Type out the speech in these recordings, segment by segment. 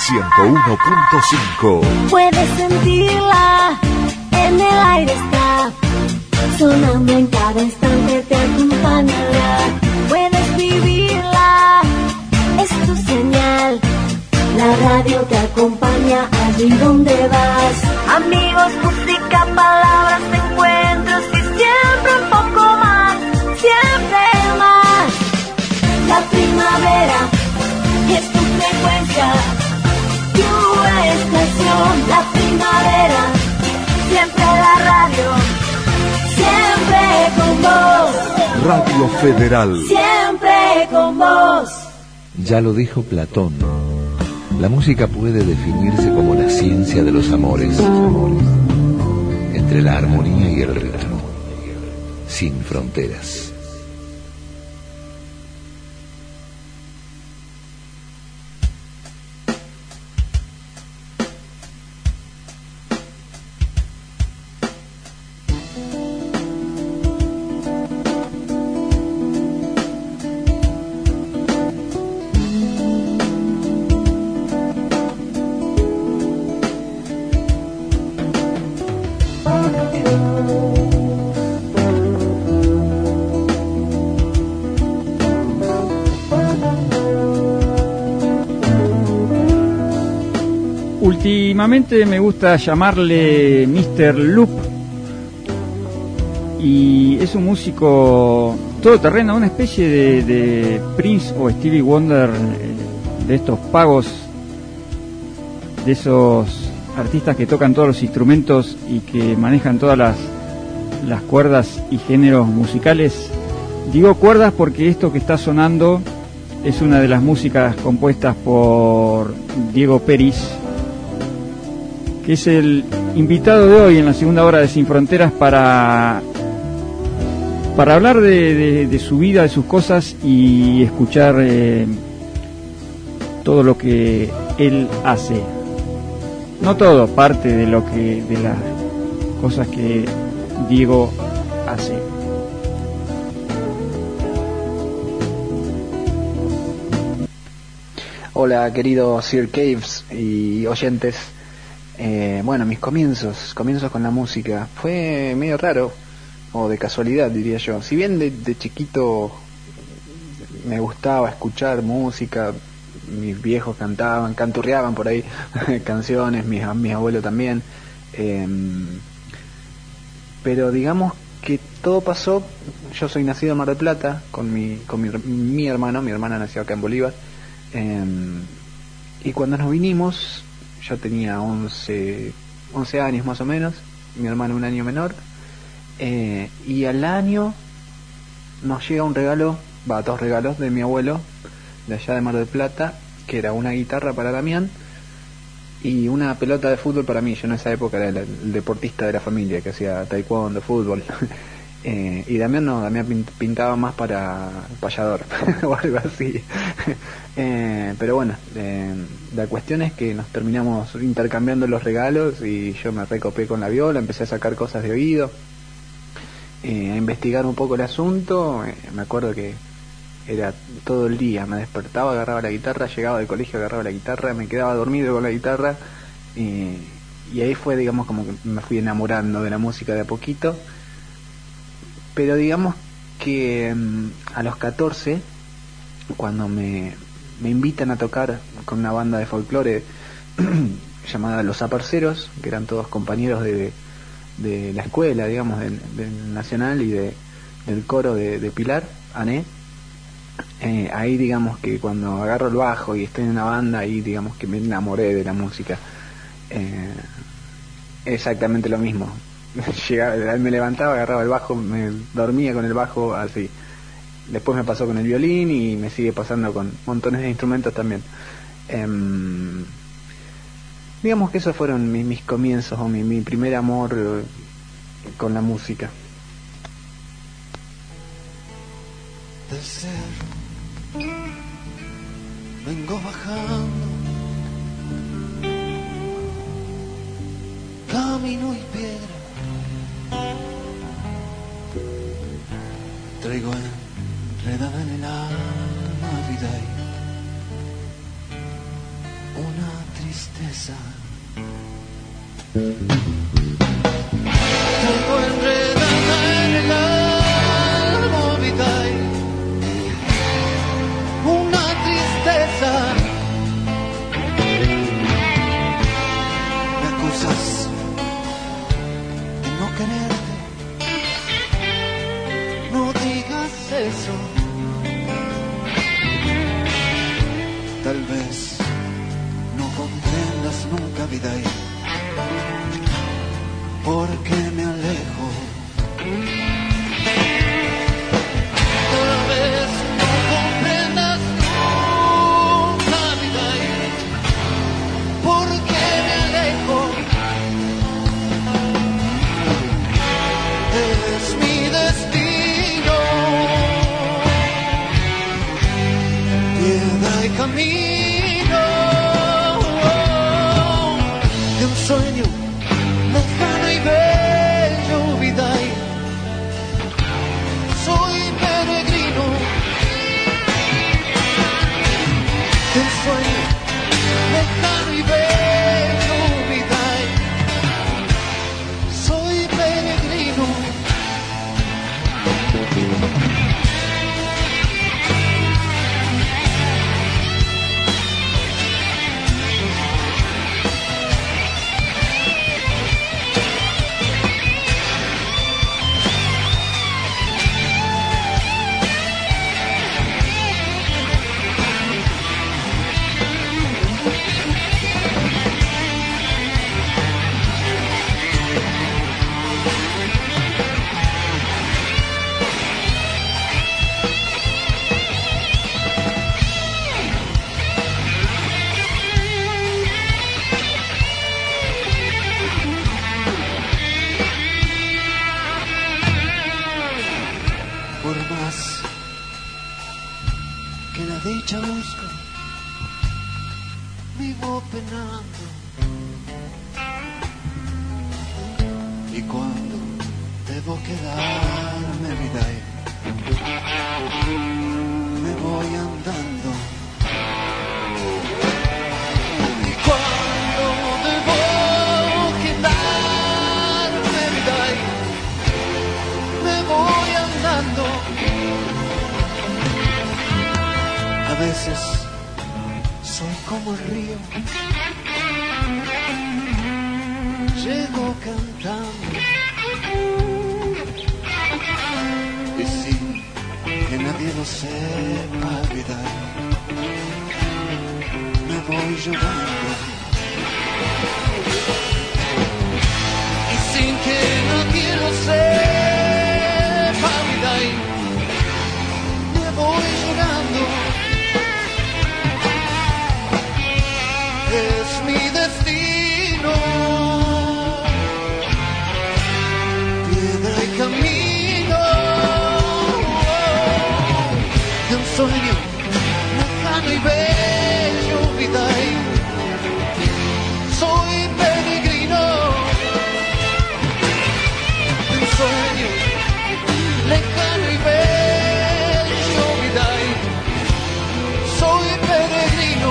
101.5. Puedes sentirla, en el aire está, sonando en cada instante te acompañará. Puedes vivirla, es tu señal, la radio te acompaña allí donde vas. Amigos, música, palabras, encuentros y siempre un poco más, siempre más. La primavera es tu frecuencia, tu estación. La primavera, siempre la radio, siempre con vos. Radio Federal. Siempre con vos. Ya lo dijo Platón. La música puede definirse como la ciencia de los amores, entre la armonía y el ritmo, sin fronteras. Últimamente me gusta llamarle Mr. Loop y es un músico todoterreno, una especie de Prince o Stevie Wonder, de estos pagos, de esos artistas que tocan todos los instrumentos y que manejan todas las cuerdas y géneros musicales. Digo cuerdas porque esto que está sonando es una de las músicas compuestas por Diego Peris, que es el invitado de hoy en la segunda hora de Sin Fronteras para hablar de su vida, de sus cosas y escuchar todo lo que él hace. No todo, parte de las cosas que Diego hace. Hola, querido Sir Caves y oyentes. Bueno, mis comienzos con la música fue medio raro, o de casualidad diría yo. Si bien de chiquito me gustaba escuchar música, mis viejos canturreaban por ahí canciones, mis abuelos también, pero digamos que todo pasó. Yo soy nacido en Mar del Plata con mi hermano. Mi hermana nació acá en Bolívar, y cuando nos vinimos yo tenía 11 años más o menos, mi hermano un año menor, y al año nos llega un regalo, dos regalos de mi abuelo de allá de Mar del Plata, que era una guitarra para Damián y una pelota de fútbol para mí. Yo en esa época era el deportista de la familia que hacía taekwondo, fútbol. Y Damián no, Damián pintaba más para payador o algo así. Pero bueno, la cuestión es que nos terminamos intercambiando los regalos y yo me recopé con la viola, empecé a sacar cosas de oído, a investigar un poco el asunto. Me acuerdo que era todo el día, me despertaba, agarraba la guitarra, llegaba del colegio, agarraba la guitarra, me quedaba dormido con la guitarra, y ahí fue, digamos, como que me fui enamorando de la música de a poquito. Pero digamos que a los 14, cuando me invitan a tocar con una banda de folclore llamada Los Aparceros, que eran todos compañeros de la escuela, digamos, del Nacional y del coro de Pilar, Ané, ahí digamos que cuando agarro el bajo y estoy en una banda, ahí digamos que me enamoré de la música. Exactamente lo mismo. Me levantaba, agarraba el bajo, me dormía con el bajo, así. Después me pasó con el violín y me sigue pasando con montones de instrumentos también. Digamos que esos fueron mis comienzos, o mi primer amor con la música. Del cerro vengo bajando, camino y piedra, traigo enredada en el alma vida y una tristeza. Tengo enredada en el alma vital una tristeza. Me acusas de no quererte, no digas eso. Tal vez no comprendas nunca, vida, porque me alejo. Tal vez no comprendas nunca, vida, porque me alejo. Es mi destino, piedra y camino de un sueño lejano y bello, vida. Soy peregrino de un sueño lejano y bello, vida. Soy peregrino. Por más que la dicha busco, vivo penando. Y cuando debo quedarme, vida, me voy andando. Y cuando debo quedarme, vida, me voy andando. A veces soy como el río, llego cantando. Y sin que nadie lo sepa, vida, me voy llorando. Y sin que nadie lo sepa, vida, me voy llorando. Es mi destino, piedra y camino de un sueño lejano y bello, vida. Soy peregrino de un sueño lejano y bello, vida. Soy peregrino.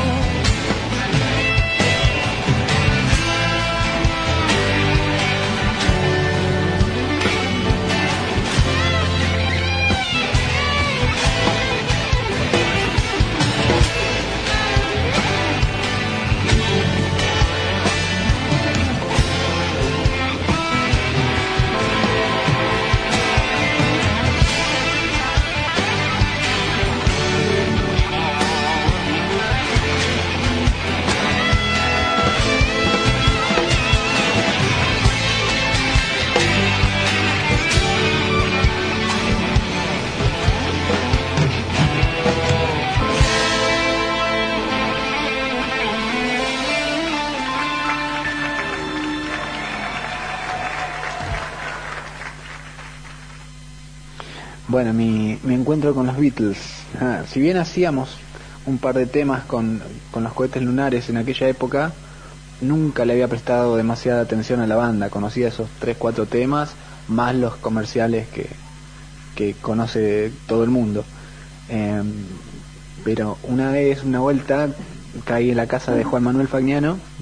Bueno, mi encuentro con los Beatles. Si bien hacíamos un par de temas con los cohetes lunares en aquella época, nunca le había prestado demasiada atención a la banda. Conocía esos 3-4 temas, más los comerciales que conoce todo el mundo. Pero una vez, una vuelta, caí en la casa de Juan Manuel Fagnano,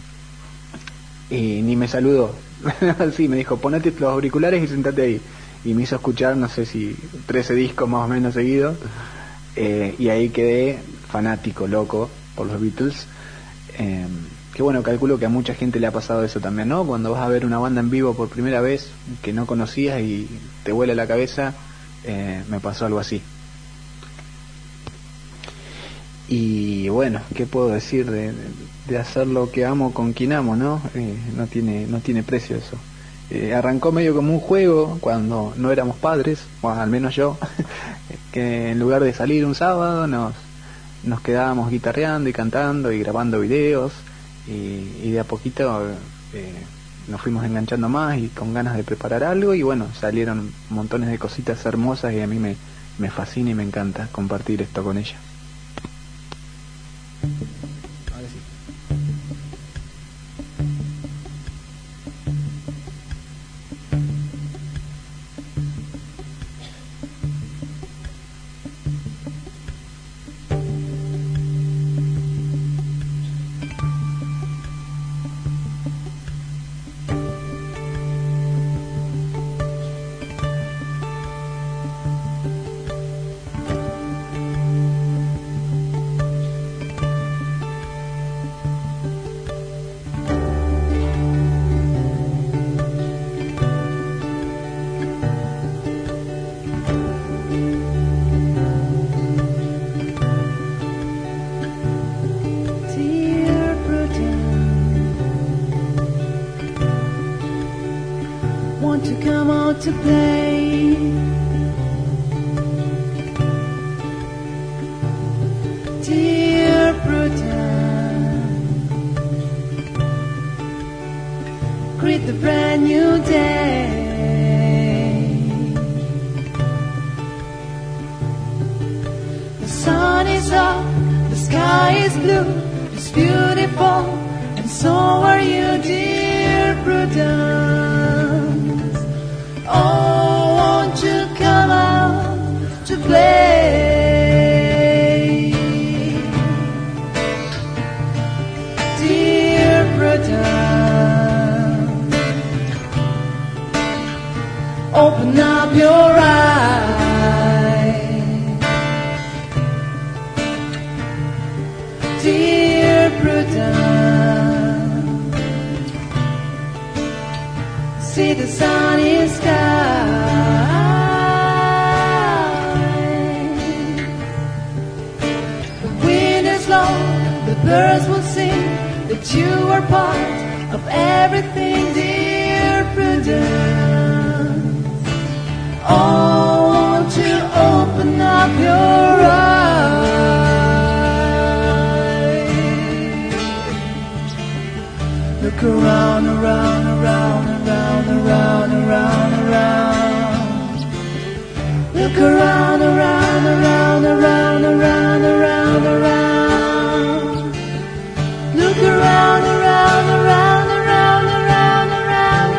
y ni me saludó. Así me dijo, ponete los auriculares y sentate ahí. Y me hizo escuchar, no sé si 13 discos más o menos seguidos, y ahí quedé fanático, loco por los Beatles. Que bueno, calculo que a mucha gente le ha pasado eso también, ¿no? Cuando vas a ver una banda en vivo por primera vez que no conocías y te vuela la cabeza, me pasó algo así. Y bueno, ¿qué puedo decir de hacer lo que amo con quien amo, no? No tiene precio eso. Arrancó medio como un juego cuando no éramos padres, bueno, al menos yo, que en lugar de salir un sábado nos quedábamos guitarreando y cantando y grabando videos, y de a poquito nos fuimos enganchando más y con ganas de preparar algo, y bueno, salieron montones de cositas hermosas, y a mí me fascina y me encanta compartir esto con ella. Ahora sí. To play, dear Prudence, greet the brand new day. The sun is up, the sky is blue, it's beautiful, and so are you, dear Prudence. Oh, won't you come out to play, dear Prudence? Open up your eyes, dear Prudence. See the sunny sky. The wind is low, the birds will sing that you are part of everything, dear Prudence. Oh, won't you open up your eyes? Look around, around, around, around, around, around, around. Look around, around, around, around, around, around, around. Look around, around, around, around, around, around,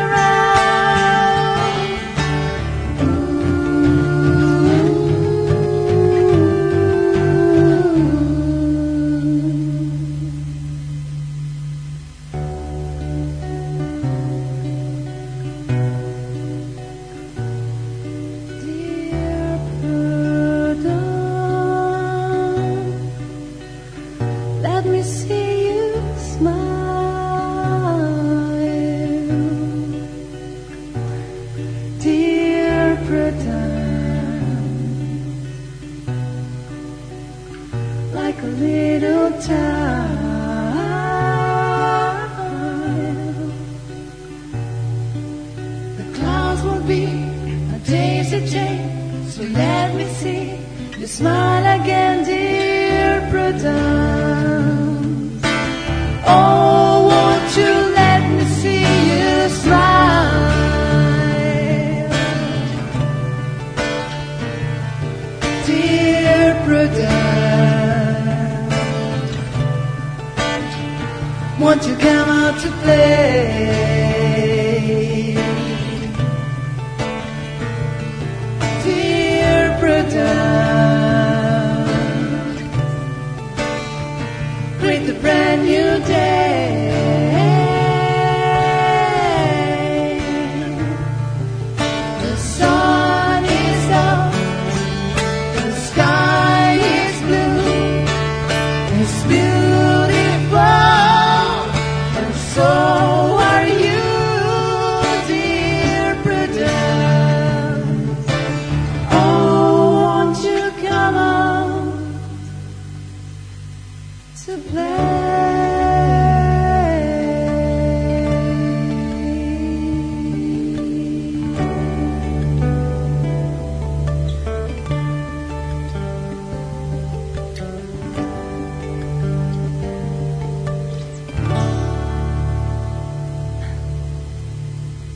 Won't you come out to play, dear Prudence? Greet the brand new day.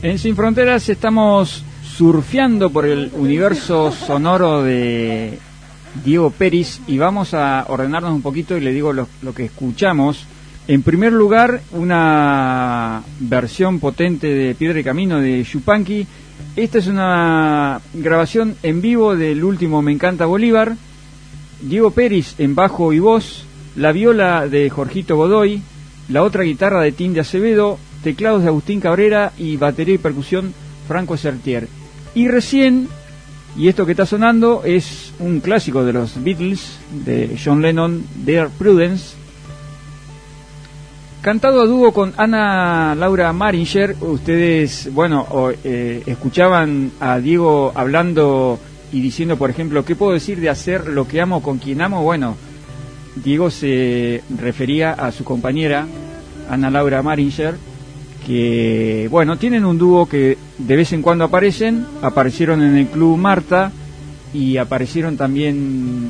En Sin Fronteras estamos surfeando por el universo sonoro de Diego Peris y vamos a ordenarnos un poquito y le digo lo que escuchamos. En primer lugar, una versión potente de Piedra y Camino de Yupanqui. Esta es una grabación en vivo del último Me Encanta Bolívar. Diego Peris en bajo y voz, la viola de Jorgito Godoy, la otra guitarra de Tim de Acevedo, teclados de Agustín Cabrera y batería y percusión Franco Sertier. Y recién, y esto que está sonando es un clásico de los Beatles, de John Lennon, Dear Prudence, cantado a dúo con Ana Laura Maringer. Ustedes, escuchaban a Diego hablando y diciendo, por ejemplo, ¿qué puedo decir de hacer lo que amo con quien amo? Bueno, Diego se refería a su compañera, Ana Laura Maringer, que, tienen un dúo que de vez en cuando aparecieron en el Club Marta y aparecieron también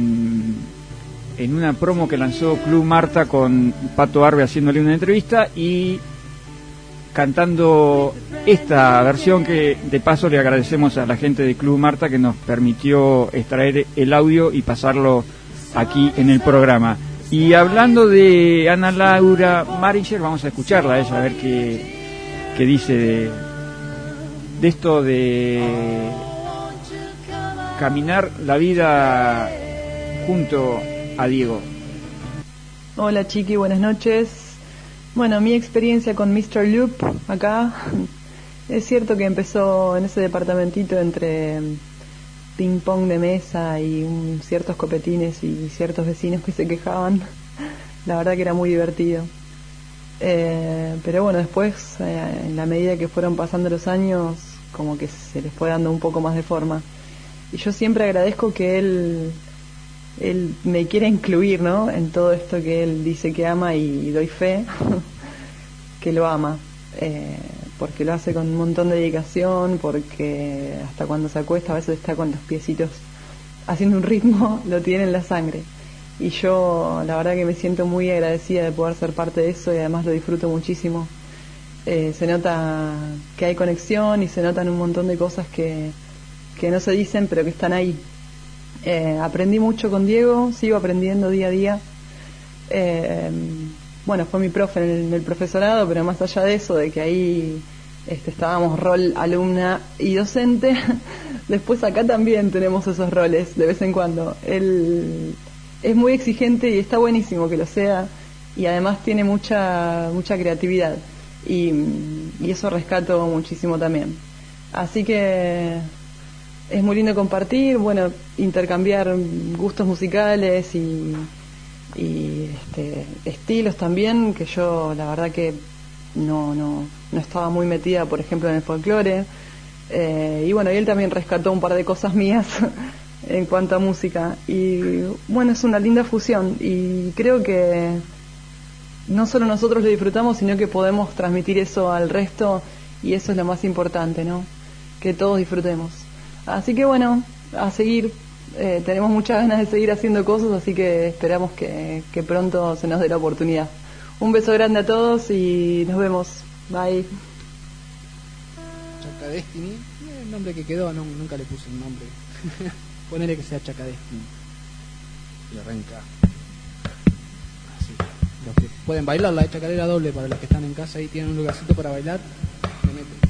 en una promo que lanzó Club Marta con Pato Arbe haciéndole una entrevista y cantando esta versión que de paso le agradecemos a la gente de Club Marta que nos permitió extraer el audio y pasarlo aquí en el programa. Y hablando de Ana Laura Maringer, vamos a escucharla a ella, a ver qué dice de esto de caminar la vida junto a Diego. Hola Chiqui, buenas noches. Bueno, mi experiencia con Mr. Loop acá, es cierto que empezó en ese departamentito entre ping pong de mesa y ciertos copetines y ciertos vecinos que se quejaban. La verdad que era muy divertido. Pero bueno, después, en la medida que fueron pasando los años, como que se les fue dando un poco más de forma. Y yo siempre agradezco que él me quiere incluir, ¿no?, en todo esto que él dice que ama, y doy fe que lo ama, porque lo hace con un montón de dedicación, porque hasta cuando se acuesta a veces está con los piecitos haciendo un ritmo, lo tiene en la sangre, y yo la verdad que me siento muy agradecida de poder ser parte de eso, y además lo disfruto muchísimo. Se nota que hay conexión y se notan un montón de cosas que no se dicen pero que están ahí. Aprendí mucho con Diego, sigo aprendiendo día a día. Fue mi profe en el profesorado, pero más allá de eso, de que ahí estábamos rol alumna y docente, después acá también tenemos esos roles de vez en cuando. Él es muy exigente y está buenísimo que lo sea, y además tiene mucha creatividad, y eso rescato muchísimo también. Así que es muy lindo compartir, intercambiar gustos musicales y estilos también, que yo la verdad que no estaba muy metida, por ejemplo, en el folclore, y él también rescató un par de cosas mías en cuanto a música, y es una linda fusión, y creo que no solo nosotros lo disfrutamos, sino que podemos transmitir eso al resto, y eso es lo más importante, ¿no?, que todos disfrutemos. Así que a seguir, tenemos muchas ganas de seguir haciendo cosas, así que esperamos que pronto se nos dé la oportunidad. Un beso grande a todos y nos vemos. Bye. Chaca Destiny, el nombre que quedó, nunca le puse un nombre. Ponele que sea Chaca Destiny. Y arranca así. Los que pueden bailar la chacarera doble, para los que están en casa y tienen un lugarcito para bailar, le meten.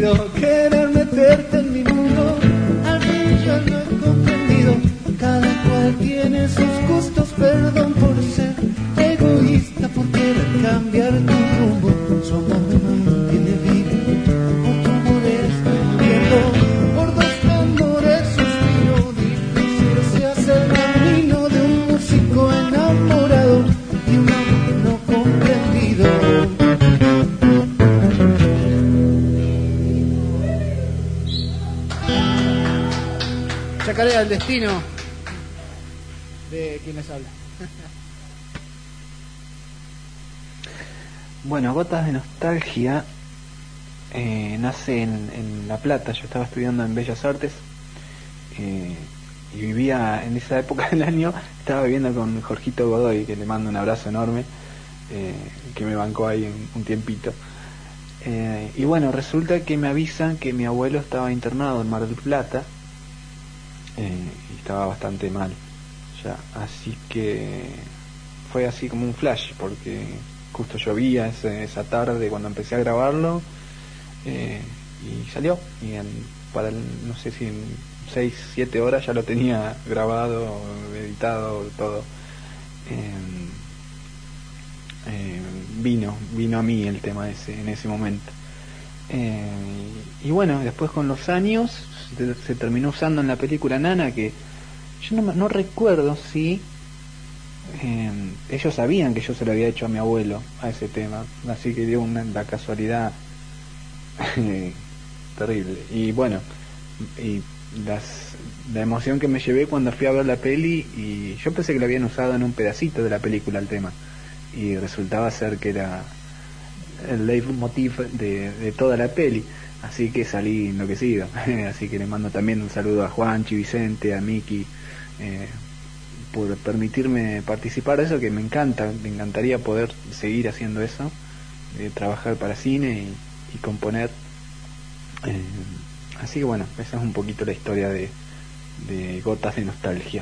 querido querer meterte en mi mundo. Al fin ya lo he comprendido. Cada cual tiene sus gustos. Perdón por ser egoísta, por querer cambiar tu rumbo. Su amor me mantiene vivo. Por tu amor estoy muriendo. Por dos amores suspiro. Difícil se hace el camino de un músico enamorado y un amor no comprendido. Chacarea del destino de quien les habla. Bueno, Gotas de Nostalgia nace en La Plata. Yo estaba estudiando en Bellas Artes y vivía en esa época del año, estaba viviendo con Jorgito Godoy, que le mando un abrazo enorme, que me bancó ahí un tiempito. Y bueno, resulta que me avisan que mi abuelo estaba internado en Mar del Plata y estaba bastante mal ya, así que fue así como un flash, porque justo llovía esa tarde cuando empecé a grabarlo, y salió, y para no sé si en 6-7 horas ya lo tenía grabado, editado, todo. Vino a mí el tema ese en ese momento, y bueno, después con los años se terminó usando en la película Nana, que yo no recuerdo si ellos sabían que yo se lo había hecho a mi abuelo a ese tema, así que dio la casualidad terrible. Y bueno, y la emoción que me llevé cuando fui a ver la peli, y yo pensé que lo habían usado en un pedacito de la película el tema, y resultaba ser que era el leitmotiv de toda la peli, así que salí enloquecido. Así que le mando también un saludo a Juanchi, Vicente, a Miki, por permitirme participar de eso, que me encantaría poder seguir haciendo eso, trabajar para cine y componer. Así que bueno, esa es un poquito la historia de Gotas de Nostalgia.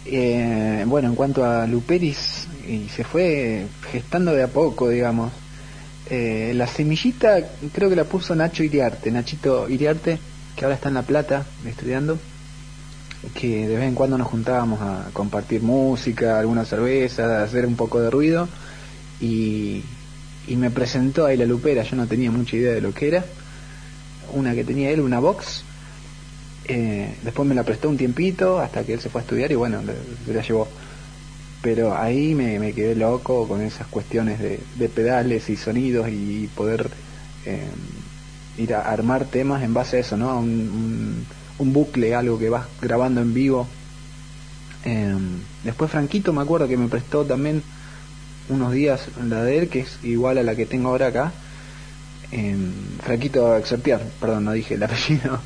Bueno, en cuanto a Luperis, y se fue gestando de a poco, digamos. La semillita creo que la puso Nachito Iriarte, que ahora está en La Plata estudiando, que de vez en cuando nos juntábamos a compartir música, alguna cerveza, a hacer un poco de ruido, y me presentó ahí la lupera. Yo no tenía mucha idea de lo que era, una que tenía él, una Vox. Después me la prestó un tiempito hasta que él se fue a estudiar y bueno, se la llevó. Pero ahí me quedé loco con esas cuestiones de pedales y sonidos y poder ir a armar temas en base a eso, ¿no? Un bucle, algo que vas grabando en vivo. Después Franquito me acuerdo que me prestó también unos días la de él, que es igual a la que tengo ahora acá. Franquito Exertier, perdón, no dije el apellido.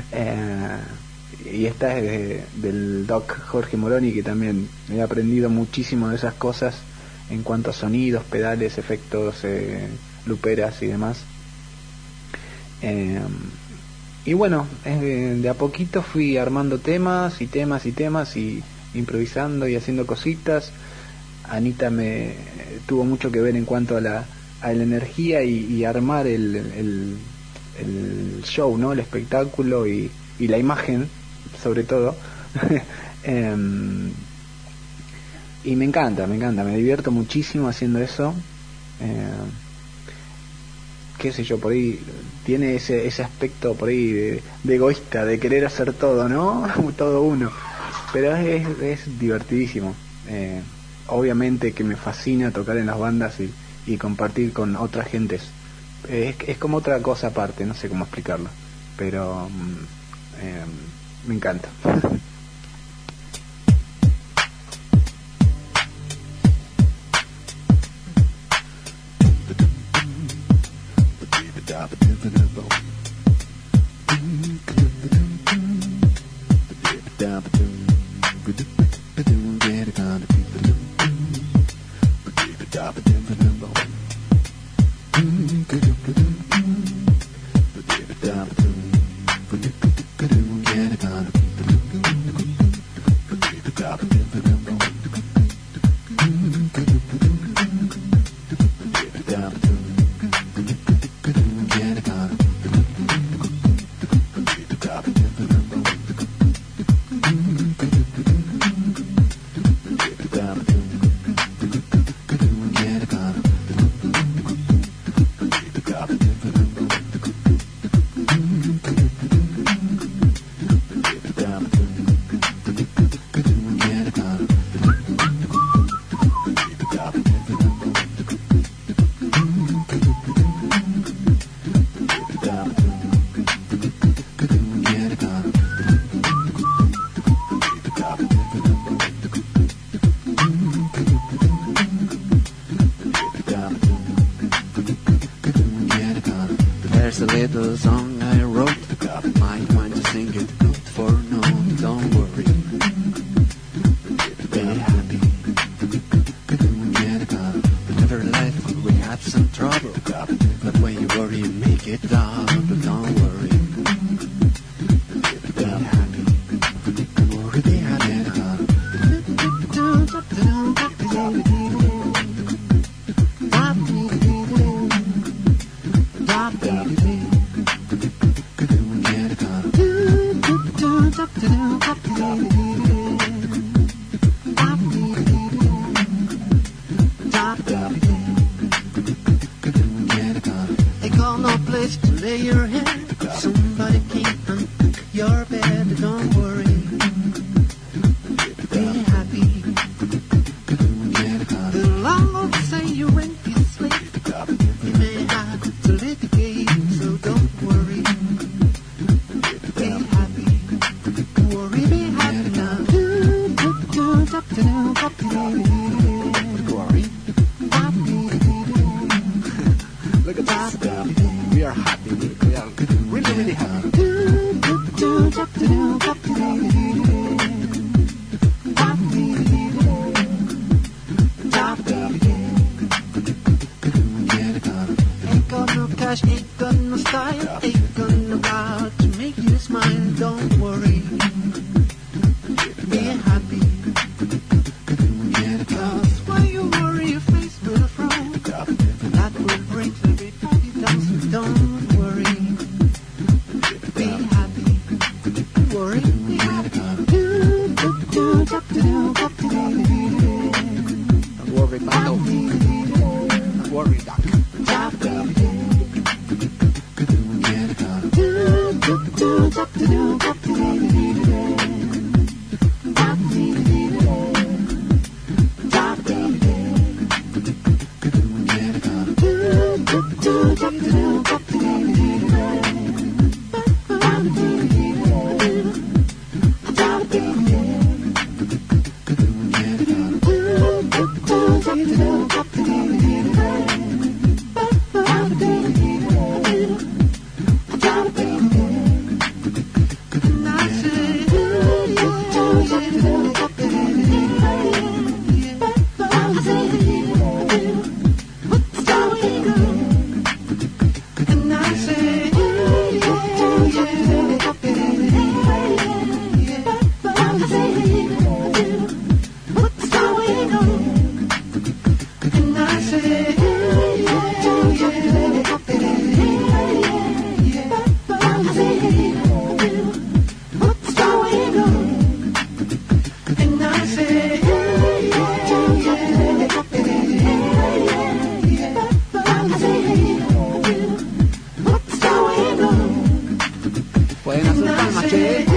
Y esta es del Doc Jorge Moroni, que también he aprendido muchísimo de esas cosas en cuanto a sonidos, pedales, efectos, luperas y demás. Y bueno, de a poquito fui armando temas y improvisando y haciendo cositas. Anita me tuvo mucho que ver en cuanto a la energía y armar el show, ¿no? El espectáculo y la imagen, sobre todo. Y me encanta, me divierto muchísimo haciendo eso. Qué sé yo, por ahí tiene ese aspecto por ahí de egoísta, de querer hacer todo, ¿no? Todo uno, pero es divertidísimo. Obviamente que me fascina tocar en las bandas y compartir con otras gentes. Es como otra cosa aparte, no sé cómo explicarlo, pero me encanta. There's a little song I wrote, might want to sing it for no, don't worry. Be happy. Whenever in life we have some trouble, but when you worry you make it double, don't worry. Be happy. Be happy. They got no place to lay your head. Somebody came and took your bed. Don't worry. Be happy. The landlord say your rent is late. You may have to litigate, so don't worry. Be happy. Worry, be happy now. Worry. Look at us. We are happy. We are really, really happy. Ain't got no cash, ain't got no style, ain't got no power to make you smile. Don't worry. Be happy. Pueden hacer palmas, che.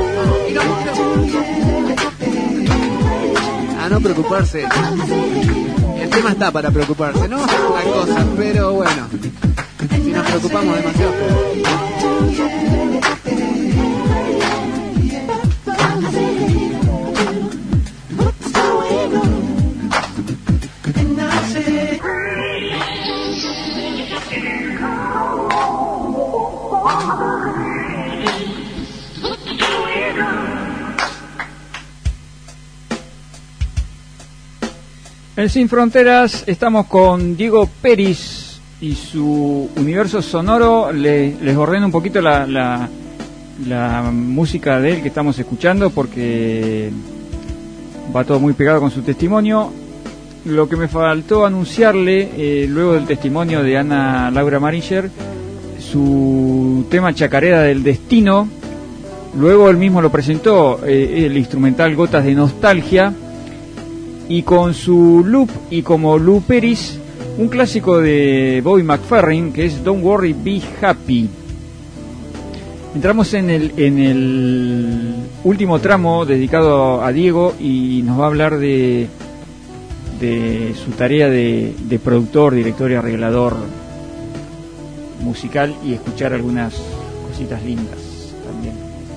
A no preocuparse. El tema está para preocuparse, ¿no? La cosa, pero bueno. Si nos preocupamos demasiado. En Sin Fronteras estamos con Diego Peris y su universo sonoro. Les ordeno un poquito la música de él que estamos escuchando porque va todo muy pegado con su testimonio. Lo que me faltó anunciarle, luego del testimonio de Ana Laura Maringer, su tema Chacarera del Destino. Luego él mismo lo presentó, el instrumental Gotas de Nostalgia. Y con su loop y como Lou Peris, un clásico de Bobby McFerrin que es Don't Worry, Be Happy. Entramos en el último tramo dedicado a Diego y nos va a hablar de su tarea de productor, director y arreglador musical y escuchar algunas cositas lindas también.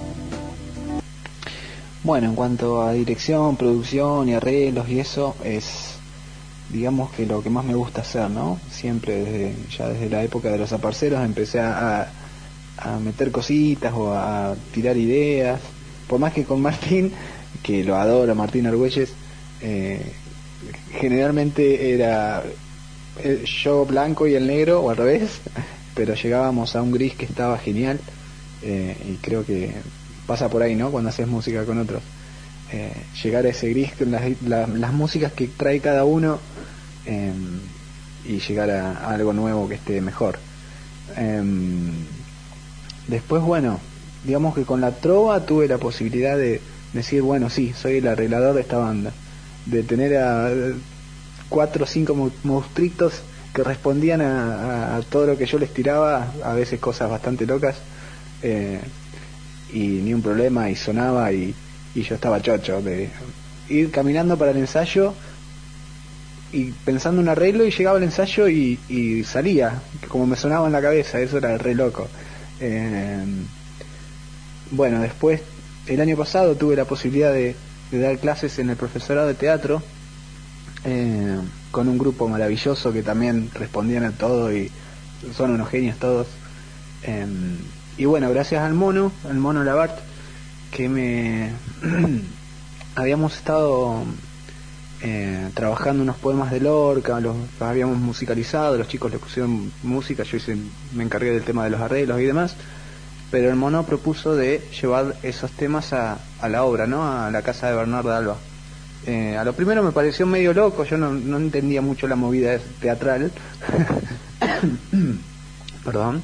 Bueno, en cuanto a dirección, producción y arreglos y eso, es, digamos que lo que más me gusta hacer, ¿no? Siempre desde la época de los aparceros empecé a meter cositas o a tirar ideas. Por más que con Martín, que lo adoro, Martín Argüelles, generalmente era yo blanco y el negro, o al revés, pero llegábamos a un gris que estaba genial, y creo que pasa por ahí, ¿no? Cuando haces música con otros, llegar a ese gris con las músicas que trae cada uno, y llegar a algo nuevo que esté mejor. Después, bueno, digamos que con la trova tuve la posibilidad de decir, bueno, sí, soy el arreglador de esta banda, de tener a 4 o 5 monstruitos que respondían a todo lo que yo les tiraba, a veces cosas bastante locas, y ni un problema, y sonaba, y yo estaba chocho de ir caminando para el ensayo y pensando un arreglo, y llegaba el ensayo y salía como me sonaba en la cabeza. Eso era re loco. Bueno, después el año pasado tuve la posibilidad de dar clases en el profesorado de teatro, con un grupo maravilloso que también respondían a todo y son unos genios todos. Y bueno, gracias al mono Labart, que habíamos estado trabajando unos poemas de Lorca, los habíamos musicalizado, los chicos le pusieron música, me encargué del tema de los arreglos y demás, pero el mono propuso de llevar esos temas a la obra, ¿no? A la casa de Bernardo Alba. A lo primero me pareció medio loco, yo no entendía mucho la movida teatral. Perdón.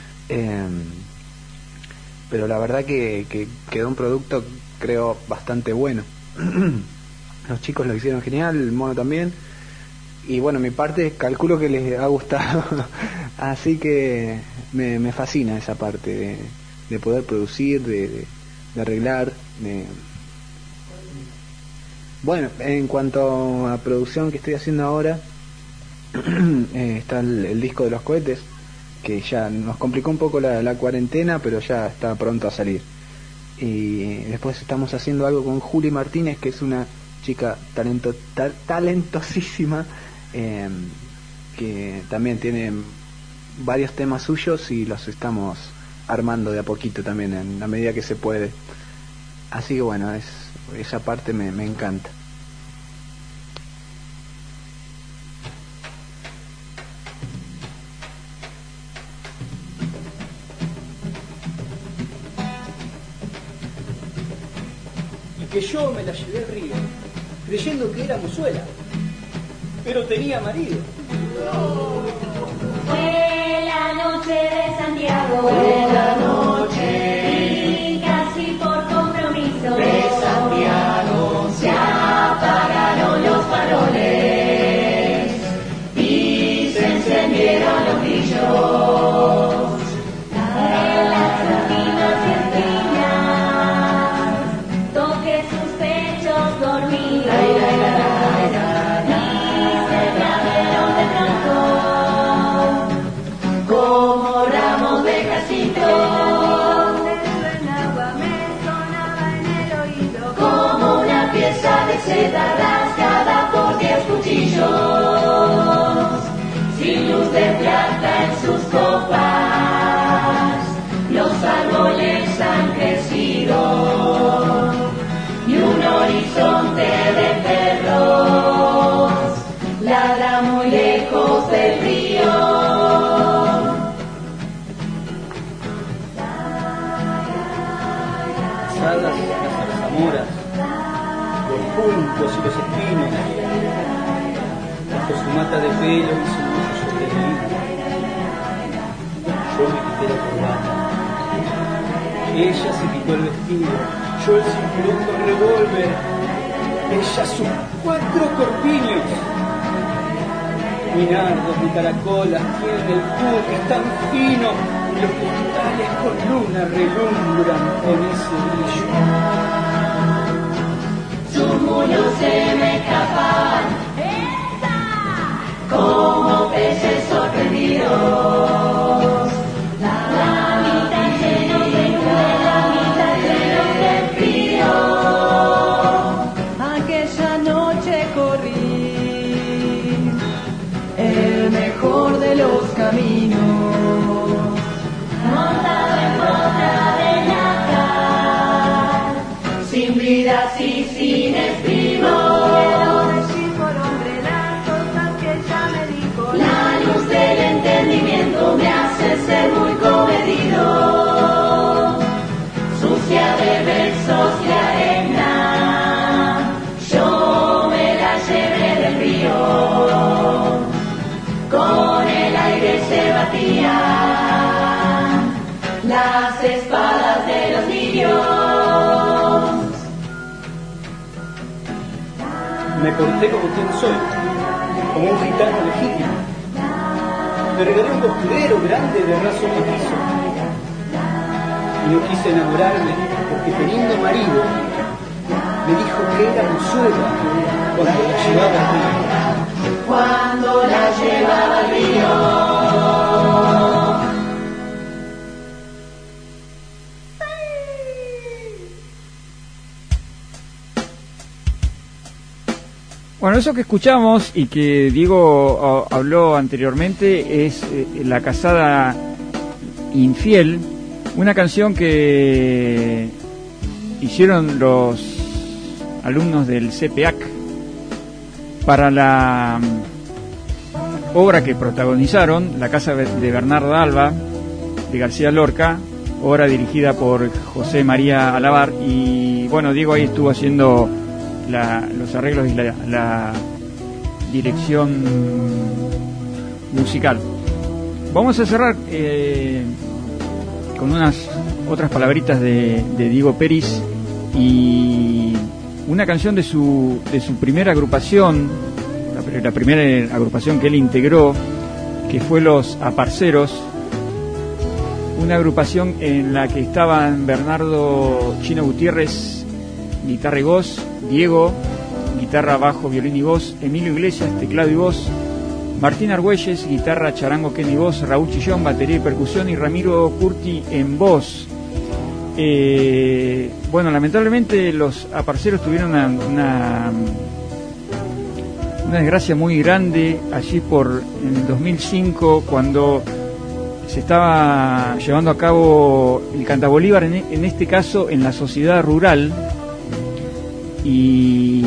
Pero la verdad que quedó un producto, creo, bastante bueno. Los chicos lo hicieron genial, el mono también, y bueno, mi parte calculo que les ha gustado. Así que me fascina esa parte de poder producir, de arreglar, Bueno, en cuanto a producción que estoy haciendo ahora, está el disco de los cohetes, que ya nos complicó un poco la cuarentena, pero ya está pronto a salir. Y después estamos haciendo algo con Juli Martínez, que es una chica talentosísima, que también tiene varios temas suyos y los estamos armando de a poquito también, en la medida que se puede. Así que bueno, esa parte me encanta. Que yo me la llevé al río, creyendo que era mozuela, pero tenía marido. prendieron los grillos. En las esquinas y espinas, toqué sus pechos dormidos. Y se me abrieron de pronto, como ramos de jacinto. Como una pieza de seda rasgada por 10 cuchillos, sin luz de plata en sus copas, los árboles han crecido y un horizonte de perros ladra muy lejos del río. Las zarzamoras, los juncos y los espinos, bajo su mata de pelo y su mucho sostenido. Yo me quité la corbata, ella se quitó el vestido, yo el cinturón con revólver, ella sus 4 corpiños. Mi nardos, mi caracolas, tienen el cubo que es tan fino, y los cristales con luna relumbran con ese brillo. Sus mulos se me escapan como peces sorprendidos. La mitad llenos de nube, la mitad llenos de frío. Aquella noche corrí el mejor de los caminos, montado en contra de la cal, sin vidas y sin estribo. Quiero decir por hombre las cosas que ella me dijo. La luz del entendimiento me hace ser muy comedido, sucia de besos y arena. Yo me la llevé del río, con el aire se batían las espadas de los niños. Me porté como quien soy, como un gitano legítimo. Me regalé un costurero grande de raso mestizo. Y no quise enamorarme porque teniendo marido, me dijo que era Consuela cuando la llevaba al río. Cuando la llevaba al río. Bueno, eso que escuchamos y que Diego habló anteriormente es La casada infiel, una canción que hicieron los alumnos del CPAC para la obra que protagonizaron, La casa de Bernarda Alba, de García Lorca, obra dirigida por José María Alabar. Y bueno, Diego ahí estuvo haciendo los arreglos y la dirección musical. Vamos a cerrar con unas otras palabritas de Diego Peris y una canción de su primera agrupación, la primera agrupación que él integró, que fue Los Aparceros, una agrupación en la que estaban Bernardo Chino Gutiérrez, guitarra y voz, Diego, guitarra, bajo, violín y voz, Emilio Iglesias, teclado y voz, Martín Argüelles, guitarra, charango, quena y voz, Raúl Chillón, batería y percusión, y Ramiro Curti en voz. Bueno, lamentablemente los Aparceros tuvieron una desgracia muy grande allí en el 2005, cuando se estaba llevando a cabo el Canta Bolívar, en este caso en la sociedad rural, y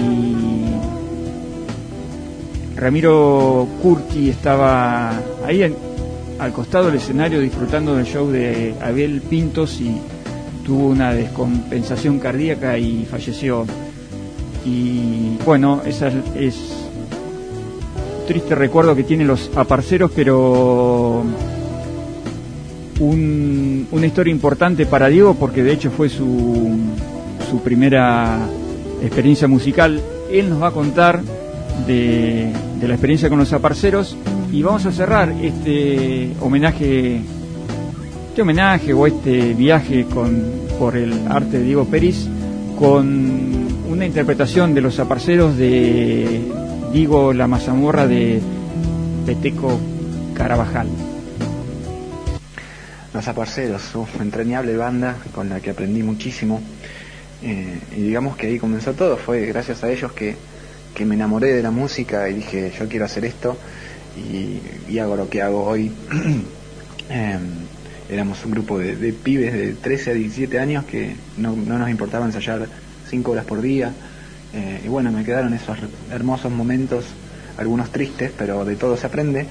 Ramiro Curti estaba ahí al costado del escenario disfrutando del show de Abel Pintos y tuvo una descompensación cardíaca y falleció. Y bueno, esa es triste recuerdo que tienen los Aparceros, pero una historia importante para Diego, porque de hecho fue su primera experiencia musical. Él nos va a contar de la experiencia con los Aparceros Y vamos a cerrar este homenaje o este viaje por el arte de Diego Peris con una interpretación de los aparceros de Diego La Mazamorra de Peteco Carabajal. Los Aparceros, entrañable banda con la que aprendí muchísimo, y digamos que ahí comenzó todo. Fue gracias a ellos que me enamoré de la música y dije, yo quiero hacer esto y hago lo que hago hoy. Éramos un grupo de pibes de 13 a 17 años que no nos importaba ensayar 5 horas por día, y bueno, me quedaron esos hermosos momentos, algunos tristes, pero de todo se aprende.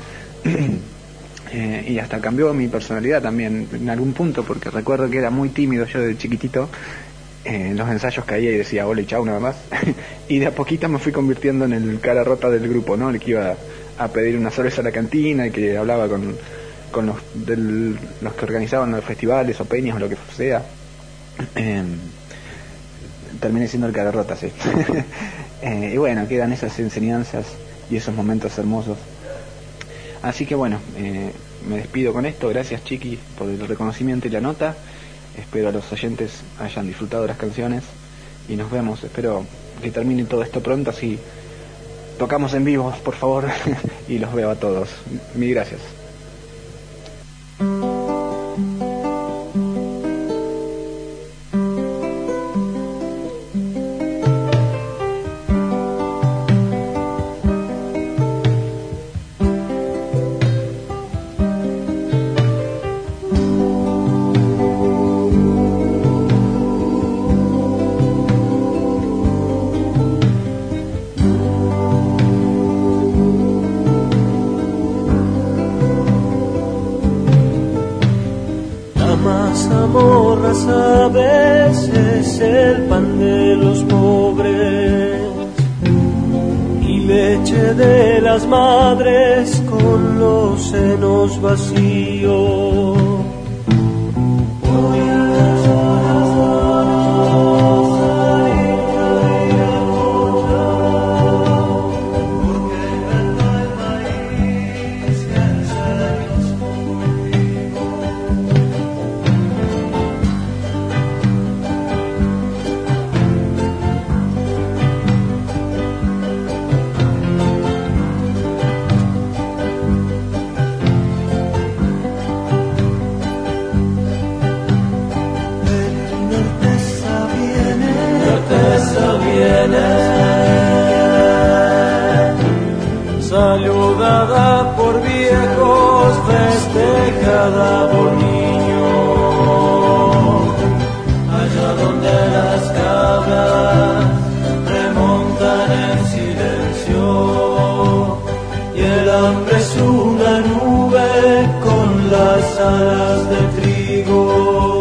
Y hasta cambió mi personalidad también en algún punto, porque recuerdo que era muy tímido yo de chiquitito. En los ensayos caía y decía hola y chau nada más. Y de a poquito me fui convirtiendo en el cara rota del grupo, ¿no? El que iba a pedir una cerveza a la cantina y que hablaba con los que organizaban los festivales o peñas o lo que sea. Terminé siendo el cara rota, sí. Y bueno, quedan esas enseñanzas y esos momentos hermosos. Así que bueno, me despido con esto. Gracias, Chiqui, por el reconocimiento y la nota. Espero a los oyentes hayan disfrutado de las canciones y nos vemos. Espero que termine todo esto pronto, así tocamos en vivo, por favor, y los veo a todos. Mil gracias. A veces el pan de los pobres y leche de las madres con los senos vacíos. Saludada por viejos, festejada por niños, allá donde las cabras remontan en silencio y el hambre es una nube con las alas de trigo.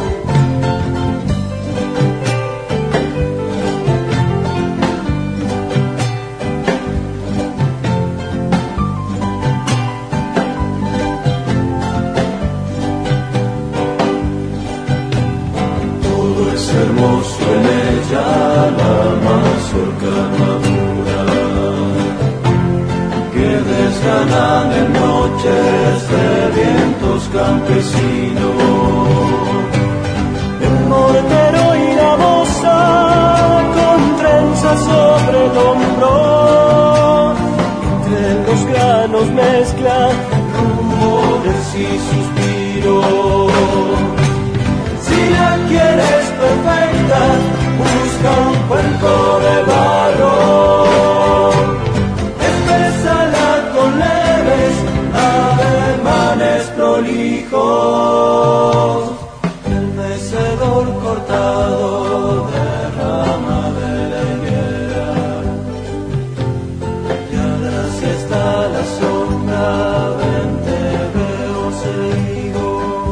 Hermoso en ella la mazorca madura que desganan en noches de vientos campesinos. El mortero y la moza con trenzas sobre el hombro, entre los granos mezclan rumores y suspiros. Si la quieres perfecta, busca un cuenco de barro, exprésala con leves ademanes prolijos. El mecedor cortado de rama de la higuera, y ahora si está la sombra, vente, veo seguido.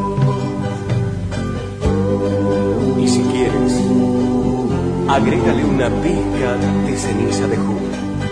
Y si quieres, agrégale una pizca de ceniza de jugo.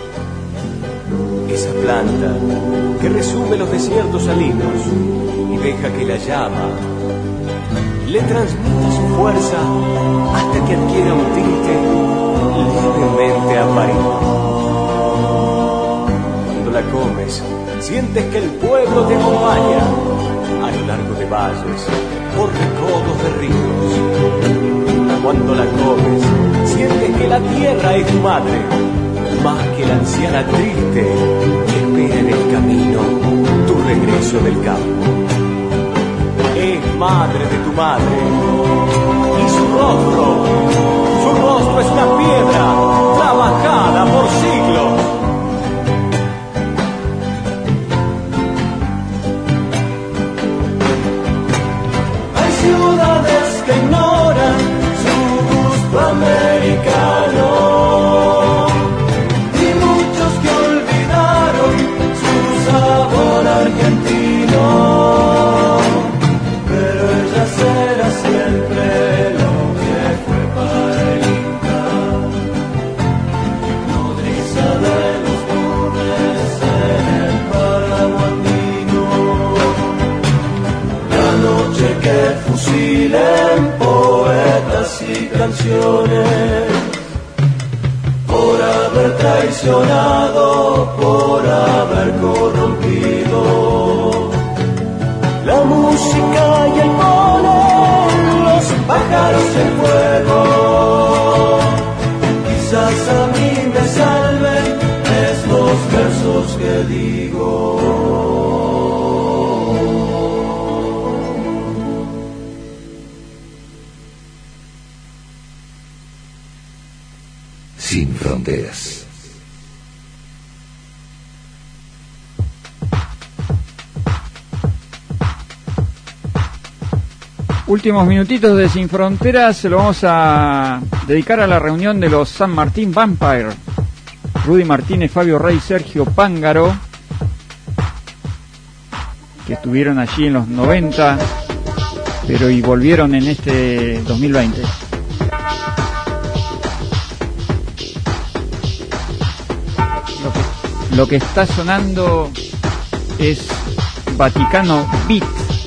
Esa planta que resume los desiertos salinos y deja que la llama le transmita su fuerza hasta que adquiera un tinte levemente amarillo. Cuando la comes, sientes que el pueblo te acompaña a lo largo de valles, por recodos de ríos. Cuando la comes, sientes que la tierra es tu madre, más que la anciana triste que espera en el camino tu regreso del campo. Es madre de tu madre, y su rostro es una piedra trabajada por siglos. Hay ciudades que ignoran su gusto americano y muchos que olvidaron su sabor argentino. Será siempre lo que fue para el Inca, nodriza de los nubes en el páramo andino. La noche que fusilen poetas y canciones por haber traicionado, por haber corrompido la música y el polen, los pájaros y el fuego. Quizás a mí me salven estos versos que digo. Sin fronteras. Últimos minutitos de Sin Fronteras se lo vamos a dedicar a la reunión de los San Martín Vampire. Rudy Martínez, Fabio Rey, Sergio Pángaro, que estuvieron allí en los 90, pero y volvieron en este 2020. Lo que está sonando es Vaticano Beat.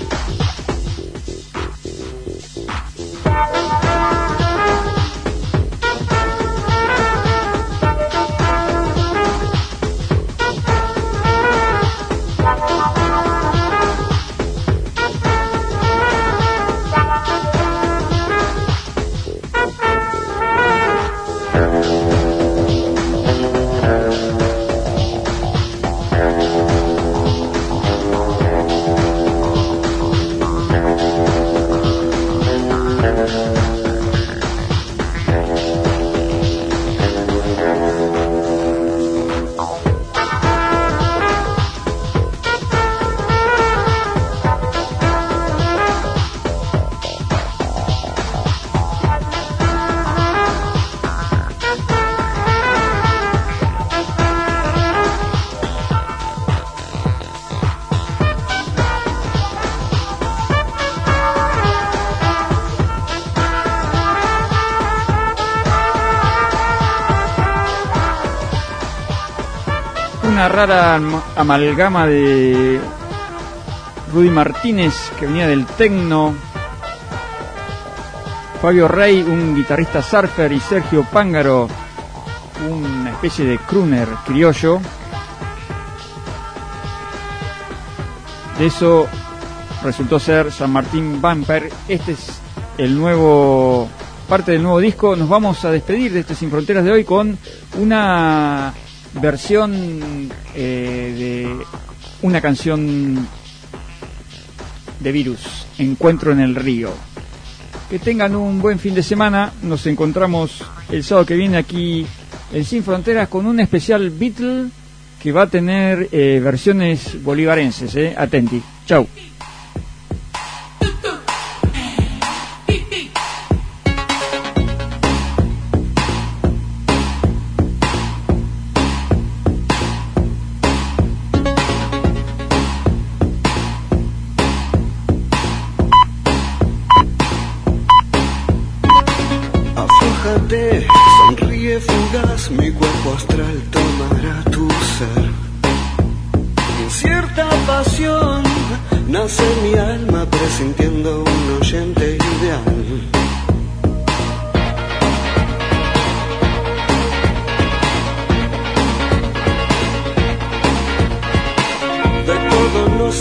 Una rara amalgama de Rudy Martínez, que venía del techno, Fabio Rey, un guitarrista surfer, y Sergio Pángaro, una especie de crooner criollo. De eso resultó ser San Martín Vampire. Este es el nuevo, parte del nuevo disco. Nos vamos a despedir de este Sin Fronteras de hoy con una versión de una canción de Virus, Encuentro en el Río. Que tengan un buen fin de semana. Nos encontramos el sábado que viene aquí en Sin Fronteras con un especial Beatle que va a tener versiones bolivarenses. Atenti. Chau. Sonríe fugaz, mi cuerpo astral tomará tu ser. En cierta pasión nace mi alma presintiendo un oyente ideal.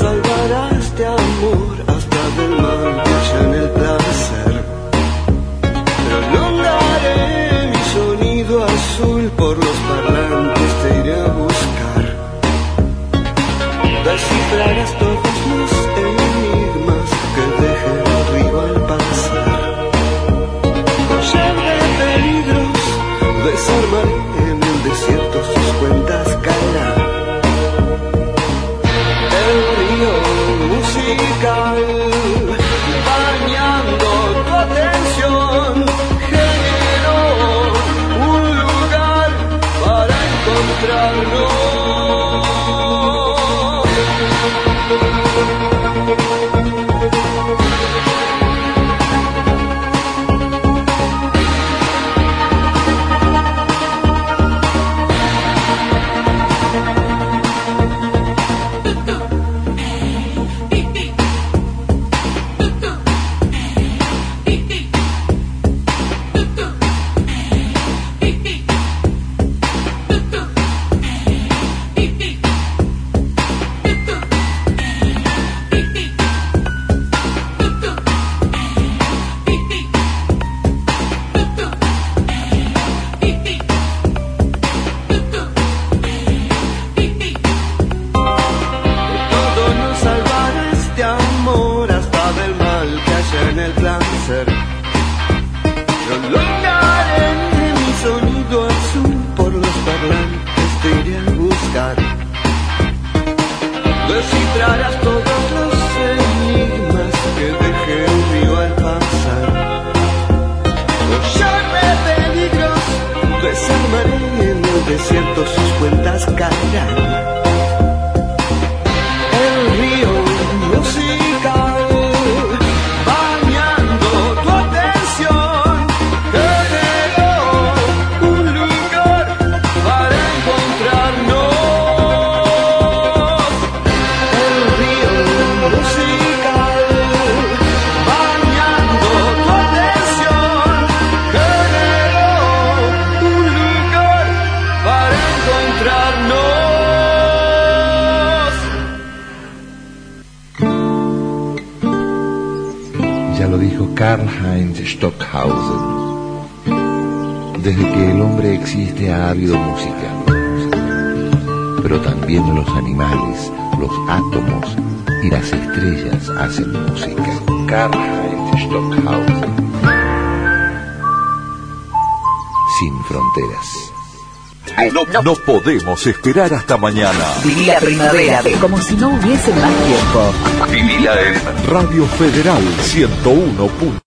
salvará este amor hasta del mal que haya en el placer. Prolongaré mi sonido azul por los parlantes, te iré a buscar. Descifrarás todos los enigmas que deje el río al pasar. Collar de peligros desarmaré en el desierto, sus cuentas caerán. El río musical, bañando tu atención, generó un lugar para encontrarnos. Descifrarás todos los enigmas que deje el río al pasar. Collar de peligros desarmaré en el desierto, sus cuentas caerán. El río musical, bañando tu atención, generó un lugar para encontrarnos. Ya lo dijo Karl-Heinz Stockhausen. Desde que el hombre existe ha habido música, pero también los animales, los átomos y las estrellas hacen música. Karl-Heinz Stockhausen. Sin fronteras. No podemos esperar hasta mañana. Viví la primavera como si no hubiese más tiempo. Vivila en Radio Federal 101.